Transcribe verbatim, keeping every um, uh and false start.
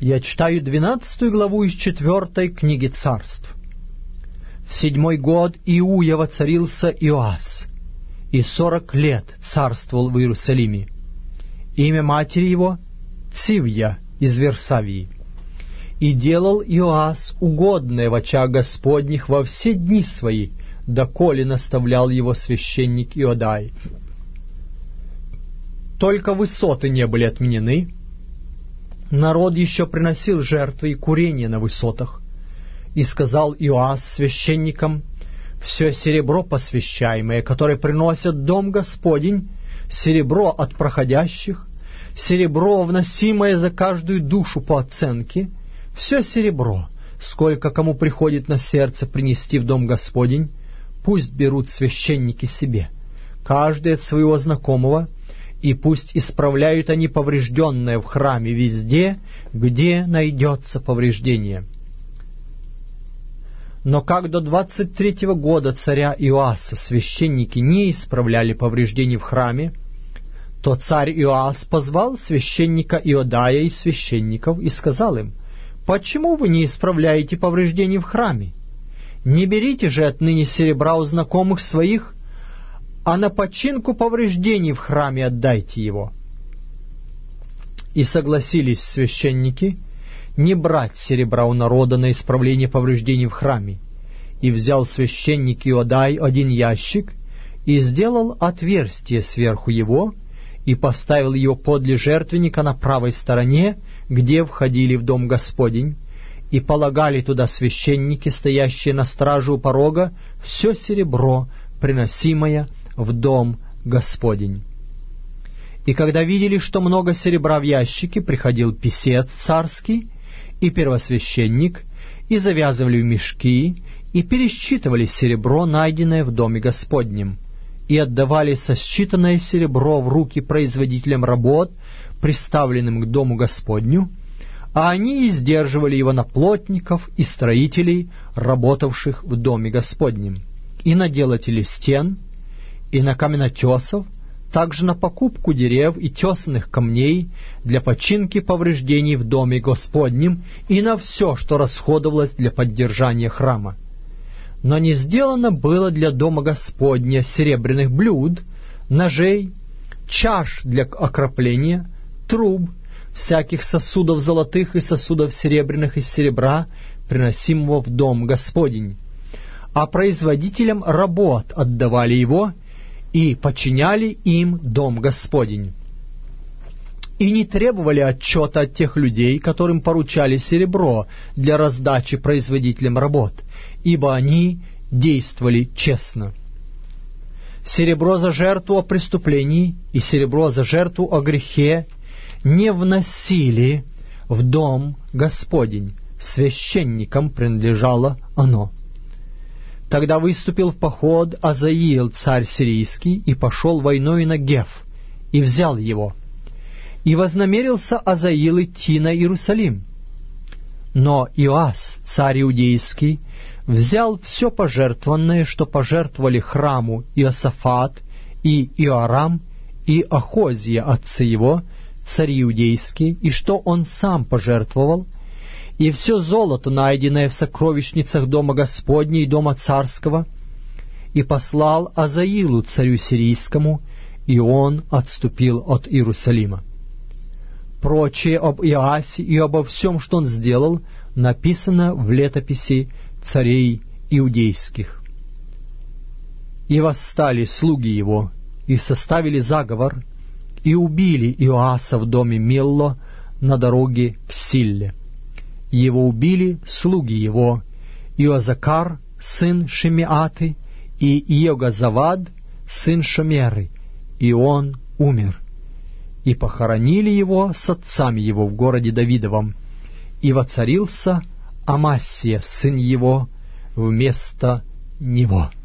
Я читаю двенадцатую главу из четвертой книги Царств. В седьмой год Иуя воцарился Иоас, и сорок лет царствовал в Иерусалиме. Имя матери его — Цивья из Версавии. И делал Иоас угодное в очах Господних во все дни свои, доколе наставлял его священник Иодай. Только высоты не были отменены, народ еще приносил жертвы и курение на высотах. И сказал Иоас священникам: «Все серебро посвящаемое, которое приносят в дом Господень, серебро от проходящих, серебро, вносимое за каждую душу по оценке, все серебро, сколько кому приходит на сердце принести в дом Господень, пусть берут священники себе, каждый от своего знакомого, и пусть исправляют они поврежденное в храме везде, где найдется повреждение». Но как до двадцать третьего года царя Иоаса священники не исправляли повреждений в храме, то царь Иоас позвал священника Иодая и священников и сказал им: «Почему вы не исправляете повреждений в храме? Не берите же отныне серебра у знакомых своих, а на починку повреждений в храме отдайте его». И согласились священники не брать серебра у народа на исправление повреждений в храме. И взял священник Иодай один ящик, и сделал отверстие сверху его, и поставил его подле жертвенника на правой стороне, где входили в дом Господень, и полагали туда священники, стоящие на страже у порога, все серебро, приносимое в дом Господень. И когда видели, что много серебра в ящике, приходил писец царский и первосвященник, и завязывали в мешки, и пересчитывали серебро, найденное в доме Господнем, и отдавали сосчитанное серебро в руки производителям работ, приставленным к дому Господню, а они издерживали его на плотников и строителей, работавших в доме Господнем, и на делателей стен, и на каменотесов, также на покупку дерев и тесанных камней для починки повреждений в доме Господнем, и на все, что расходовалось для поддержания храма. Но не сделано было для дома Господня серебряных блюд, ножей, чаш для окропления, труб, всяких сосудов золотых и сосудов серебряных из серебра, приносимого в дом Господень. А производителям работ отдавали его, и починяли им дом Господень. И не требовали отчета от тех людей, которым поручали серебро для раздачи производителям работ, ибо они действовали честно. Серебро за жертву о преступлении и серебро за жертву о грехе не вносили в дом Господень, священникам принадлежало оно. Тогда выступил в поход Азаил, царь сирийский, и пошел войною на Геф, и взял его. И вознамерился Азаил идти на Иерусалим. Но Иоас, царь иудейский, взял все пожертвованное, что пожертвовали храму Иосафат, и Иорам, и Ахозия, отцы его, цари иудейские, и что он сам пожертвовал, и все золото, найденное в сокровищницах дома Господня и дома царского, и послал Азаилу, царю сирийскому, и он отступил от Иерусалима. Прочее об Иоасе и обо всем, что он сделал, написано в летописи царей иудейских. И восстали слуги его, и составили заговор, и убили Иоаса в доме Милло на дороге к Силле. Его убили слуги его, Иозакар, сын Шимеаты, и Иогазавад, сын Шомеры, и он умер. И похоронили его с отцами его в городе Давидовом, и воцарился Амасия, сын его, вместо него.